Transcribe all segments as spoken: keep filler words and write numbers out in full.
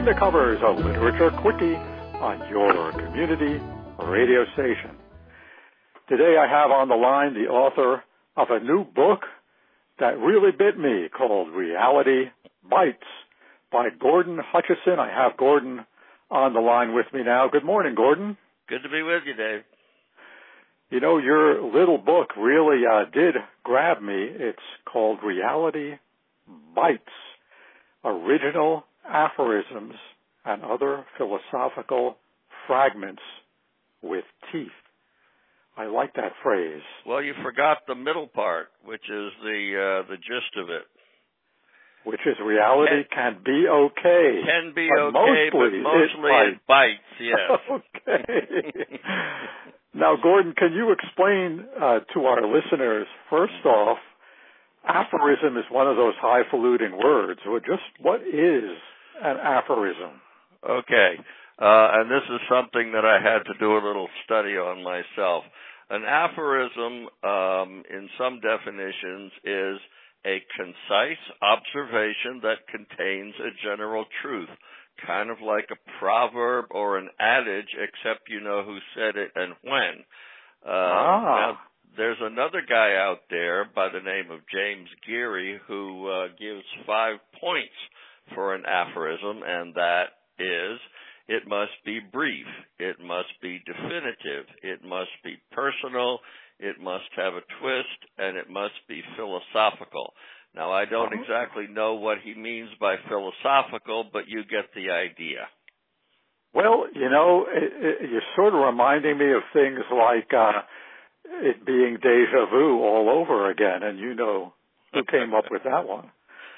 the covers, a literature quickie on your community radio station. Today I have on the line the author of a new book that really bit me called Reality Bites by Gordon Hutchison. I have Gordon on the line with me now. Good morning, Gordon. Good to be with you, Dave. You know, your little book really uh, did grab me. It's called Reality Bites, Original Aphorisms and Other Philosophical Fragments with Teeth. I like that phrase. Well, you forgot the middle part, which is the uh, the gist of it. Which is reality can, can be okay. Can be but okay, mostly but mostly it, it bites, yes. Okay. Now, Gordon, can you explain uh, to our listeners, first off, aphorism is one of those highfalutin words. Well, just what is an aphorism? Okay. Uh, and this is something that I had to do a little study on myself. An aphorism, um, in some definitions, is a concise observation that contains a general truth, kind of like a proverb or an adage, except you know who said it and when. Uh, ah. Now, there's another guy out there by the name of James Geary who uh, gives five points for an aphorism, and that is, it must be brief, it must be definitive, it must be personal, it must have a twist, and it must be philosophical. Now, I don't exactly know what he means by philosophical, but you get the idea. Well, you know, it, it, you're sort of reminding me of things like uh, it being deja vu all over again, and you know who came up with that one.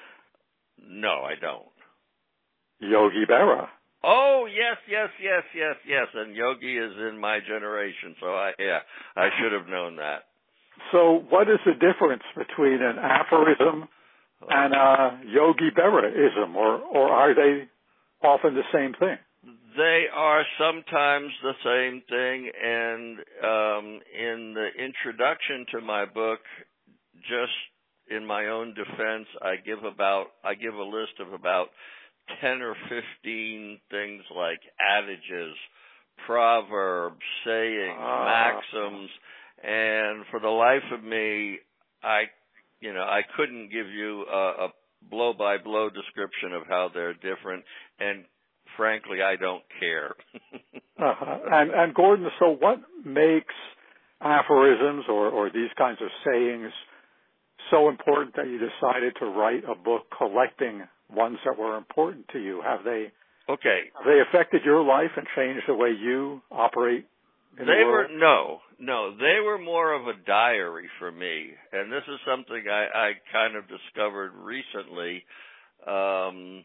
No, I don't. Yogi Berra. Oh, yes, yes, yes, yes, yes. And Yogi is in my generation, so I, yeah, I should have known that. So what is the difference between an aphorism and a Yogi Berra-ism, or, or are they often the same thing? They are sometimes the same thing, and um, in the introduction to my book, just in my own defense, I give about I give a list of about ten or fifteen things like adages, proverbs, sayings, uh. maxims, and for the life of me, I, you know, I couldn't give you a, a blow-by-blow description of how they're different, and frankly, I don't care. uh-huh. And, and Gordon, so what makes aphorisms or, or these kinds of sayings so important that you decided to write a book collecting ones that were important to you? Have they okay? Have they affected your life and changed the way you operate in they the world? Were no, no. They were more of a diary for me, and this is something I, I kind of discovered recently. Um,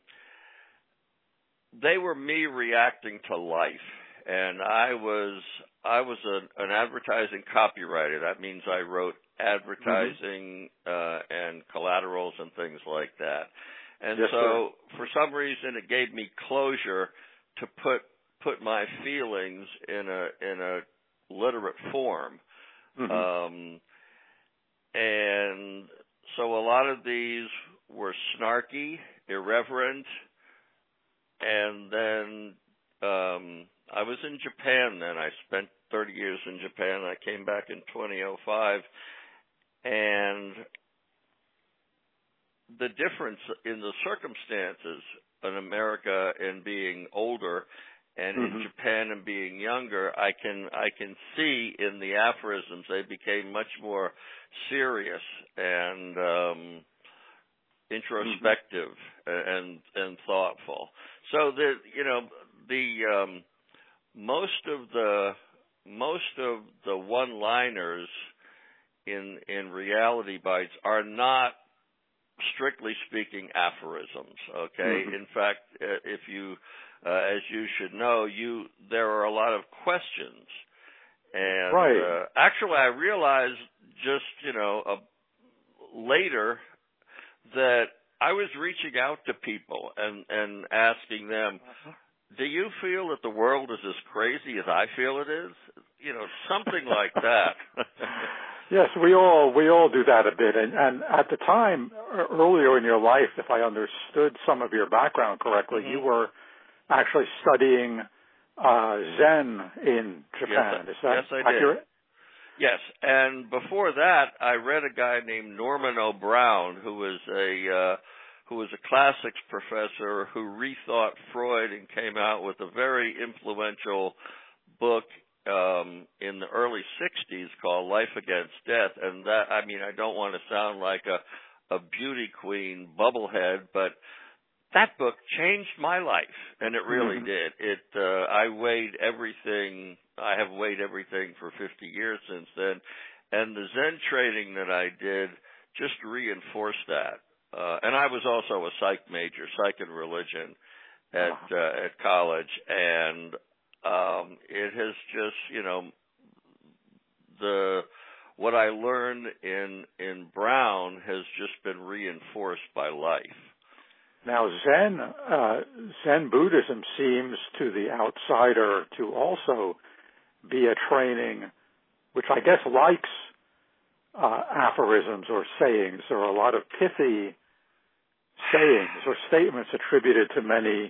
they were me reacting to life, and I was I was a, an advertising copywriter. That means I wrote advertising mm-hmm. uh, and collaterals and things like that. And yes, so, sir. for some reason, it gave me closure to put put my feelings in a in a literate form, mm-hmm. um, and so a lot of these were snarky, irreverent, and then um, I was in Japan. Then I spent thirty years in Japan. I came back in twenty oh five, and the difference in the circumstances in America and being older and mm-hmm. in Japan and being younger, I can I can see in the aphorisms they became much more serious and um, introspective mm-hmm. and and thoughtful. So the you know the um, most of the most of the one-liners in in Reality Bites are not, strictly speaking, aphorisms, okay? Mm-hmm. In fact, if you, uh, as you should know, you there are a lot of questions. And right. uh, actually, I realized just, you know, uh, later that I was reaching out to people and, and asking them, do you feel that the world is as crazy as I feel it is? You know, something like that. Yes, we all we all do that a bit, and, and at the time earlier in your life, if I understood some of your background correctly, mm-hmm. you were actually studying uh, Zen in Japan. Yes, Is that yes, I accurate? did. Yes, and before that, I read a guy named Norman O. Brown, who was a uh, who was a classics professor who rethought Freud and came out with a very influential book um, in the early sixties called Life Against Death. And that, I mean, I don't want to sound like a, a beauty queen bubblehead, but that book changed my life, and it really Mm-hmm. did. It uh, I weighed everything. I have weighed everything for fifty years since then, and the Zen training that I did just reinforced that. Uh, and I was also a psych major, psych and religion, at uh, at college, and um, it has just, you know, the what I learned in in Brown has just been reinforced by life. Now, Zen uh, Zen Buddhism seems to the outsider to also be a training which I guess likes uh, aphorisms or sayings. There are a lot of pithy sayings or statements attributed to many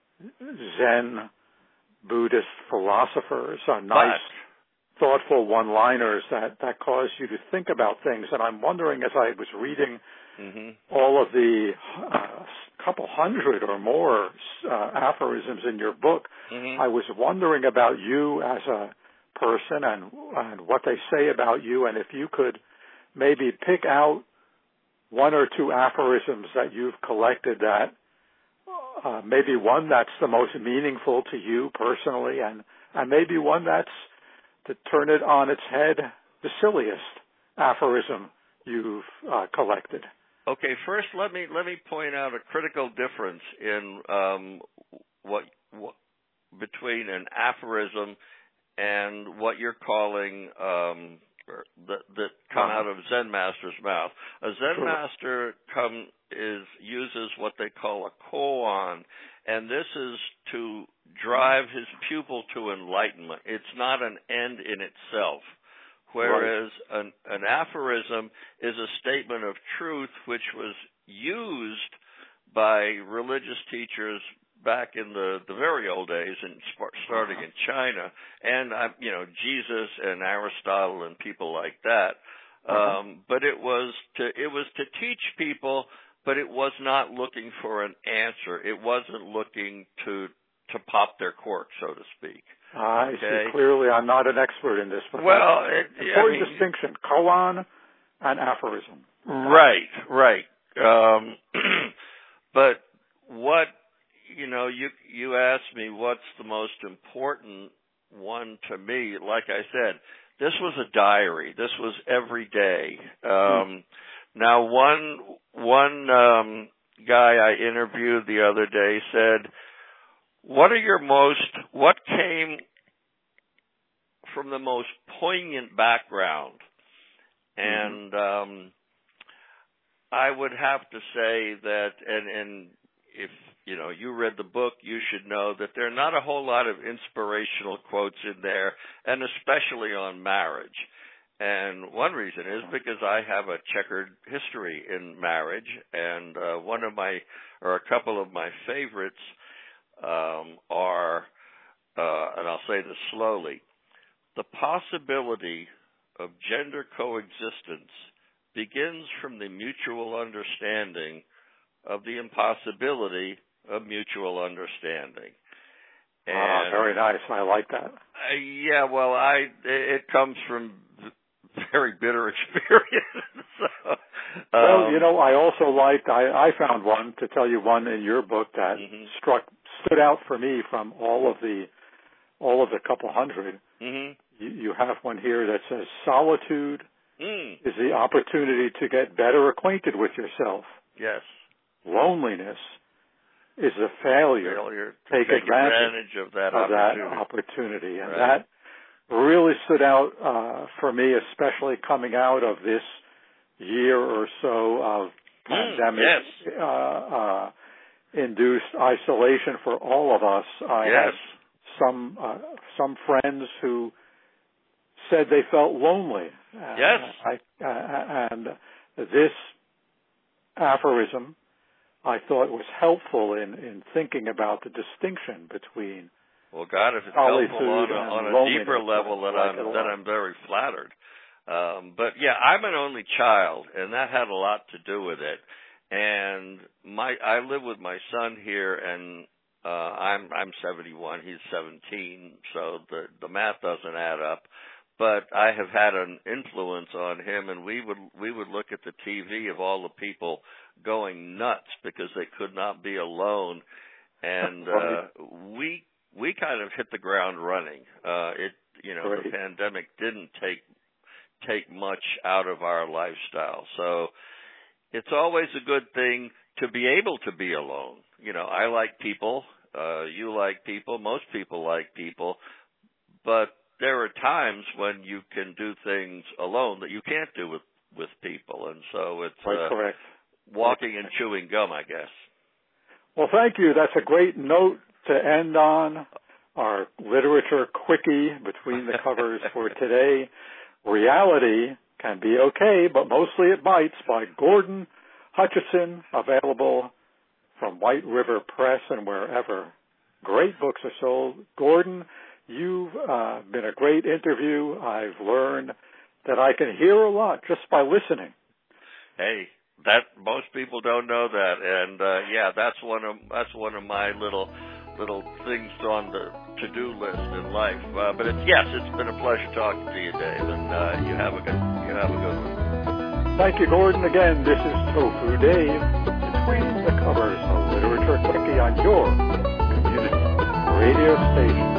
Zen Buddhist philosophers, uh, nice, But, thoughtful one-liners that, that cause you to think about things. And I'm wondering, as I was reading mm-hmm. all of the uh, couple hundred or more uh, aphorisms in your book, mm-hmm. I was wondering about you as a person and, and what they say about you, and if you could maybe pick out one or two aphorisms that you've collected that uh, maybe one that's the most meaningful to you personally, and, and maybe one that's, to turn it on its head, the silliest aphorism you've uh, collected. Okay, first let me let me point out a critical difference in um, what, what between an aphorism and what you're calling um, that, that come uh-huh. out of Zen master's mouth. A Zen Sure. master come is uses what they call a koan, and this is to drive his pupil to enlightenment. It's not an end in itself. Whereas right. an, an aphorism is a statement of truth which was used by religious teachers back in the, the very old days, and starting uh-huh. in China, and uh, you know Jesus and Aristotle and people like that. Uh-huh. Um, but it was to it was to teach people, but it was not looking for an answer. It wasn't looking to to pop their cork, so to speak. I okay? see. Clearly, I'm not an expert in this, but well, it, important I mean, distinction: koan and aphorism. Right, right. Um, but what you know, you you asked me what's the most important one to me. Like I said, this was a diary. This was every day. Um, hmm. Now, one one um, guy I interviewed the other day said, "What are your most? What came from the most poignant background?" And um, I would have to say that, and, and if you know you read the book, you should know that there are not a whole lot of inspirational quotes in there, and especially on marriage. And one reason is because I have a checkered history in marriage, and uh, one of my, or a couple of my favorites um, are, uh, and I'll say this slowly, the possibility of gender coexistence begins from the mutual understanding of the impossibility of mutual understanding. And, ah, very nice. I like that. Uh, yeah, well, I it comes from very bitter experience. so, um, well, you know, I also liked. I, I found one to tell you one in your book that mm-hmm. struck stood out for me from all of the all of the couple hundred. Mm-hmm. You, you have one here that says solitude mm. is the opportunity to get better acquainted with yourself. Yes. Loneliness is a failure, failure to take, take advantage, advantage of that of opportunity. that opportunity. And right. that really stood out uh, for me, especially coming out of this year or so of pandemic mm, yes. uh, uh, induced isolation for all of us. I yes. had some uh, some friends who said they felt lonely. Yes. Uh, I, uh, and this aphorism I thought was helpful in, in thinking about the distinction between. Well, God, if it's helpful on a, on a deeper level, that I'm that I'm very flattered. Um, but yeah, I'm an only child, and that had a lot to do with it. And my I live with my son here, and uh, I'm I'm seventy-one, he's seventeen, so the the math doesn't add up. But I have had an influence on him, and we would we would look at the T V of all the people going nuts because they could not be alone, and uh, we we kind of hit the ground running. Uh, it you know Great. The pandemic didn't take take much out of our lifestyle, so it's always a good thing to be able to be alone. You know, I like people, uh, you like people, most people like people, but there are times when you can do things alone that you can't do with, with people, and so it's Quite uh, correct. walking and chewing gum, I guess. Well, thank you. That's a great note to end on. Our literature quickie between the covers for today. Reality can be okay, but mostly it bites, by Gordon Hutchison, available from White River Press and wherever great books are sold. Gordon, you've uh, been a great interview. I've learned that I can hear a lot just by listening. Hey, that most people don't know that, and uh, yeah, that's one of that's one of my little little things on the to-do list in life. Uh, but it's, yes, it's been a pleasure talking to you, Dave, and uh, you have a good you have a good one. Thank you, Gordon. Again, this is Tofu Dave, Between the Covers, a literature quickie on your community radio station.